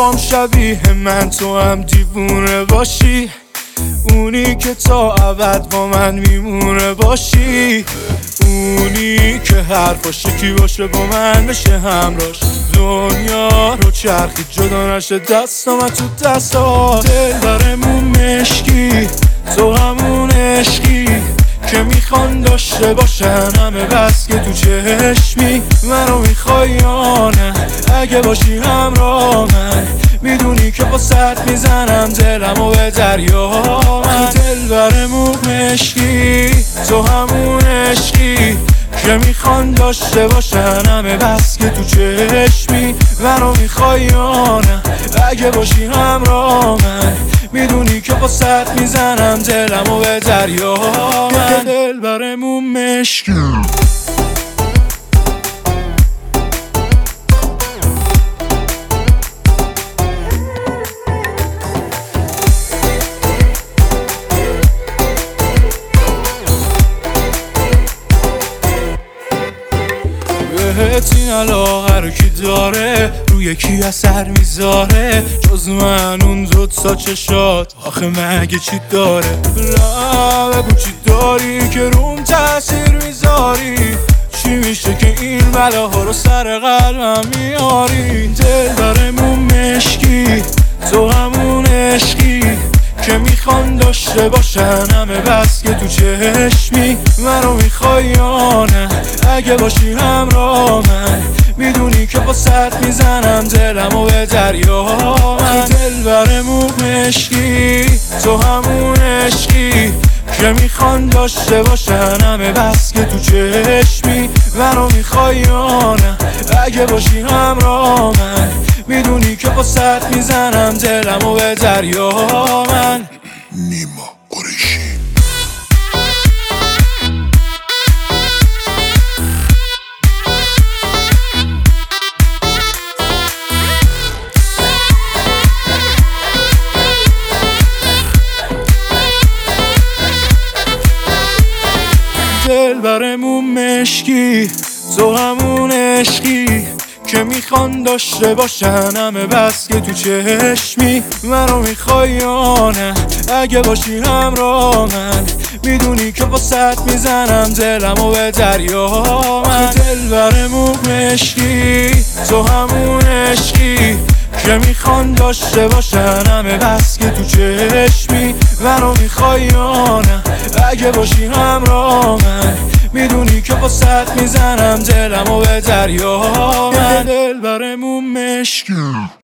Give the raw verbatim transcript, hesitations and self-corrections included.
میخوام شبیه من تو هم دیوونه باشی، اونی که تا ابد با من میمونه باشی، اونی که حرفاش یکی باشه با من بشه همراش، دنیا رو چرخی جدا نشه دست من تو دستات. دل داره مو مشکی، تو همون عشقی که میخوان داشته باشن همه، بس که تو چشمی منو میخوای یا نه؟ اگه باشی همراه من میدونی که با سرد میزنم دلمو به دریا. من دل برمو مشکی، تو همون عشقی که میخوان داشته باشن همه، بس که تو چشمی منو میخوای یا نه؟ اگه باشی همراه من میدونی که با سرد میزنم دلمو به دریا. من دل برمو مشکی. بهت این علاقه رو کی داره، روی کی اثر میذاره جز من اون دوتا چشات؟ آخه مگه چی داره؟ نه بگو چی داری که روم تاثیر میذاری؟ چی میشه که این بلاها رو سر قلبم میاری؟ دل داره مو مشکی، تو همون عشقی که میخوان داشته باشن همه، بس که تو چشمی منو میخوای یا نه؟ اگه باشی همراه من میدونی که با سرد میزنم دلمو به دریا. من دل برمو مشکی، تو همون عشقی که میخوان داشته باشن همه، بس که تو چشمی منو میخوای یا نه؟ اگه باشی همراه من میدونی که با سرد میزنم دلمو به دریا. من نیما قریشی. دل برمو مشکی، تو همون عشقی که میخوان داشته باشن همه، بس که تو چشمی منو میخوای یا نه؟ اگه باشی همراه من میدونی که با سرد میزنم دلمو به دریا. من دل برمو مشکی، تو همون عشقی که میخوان داشته باشن همه، بس که تو چشمی منو میخوای یا نه؟ اگه باشی همراه من میدونی که با سرد میزنم دلمو به دریا. من دل برمو مشکی.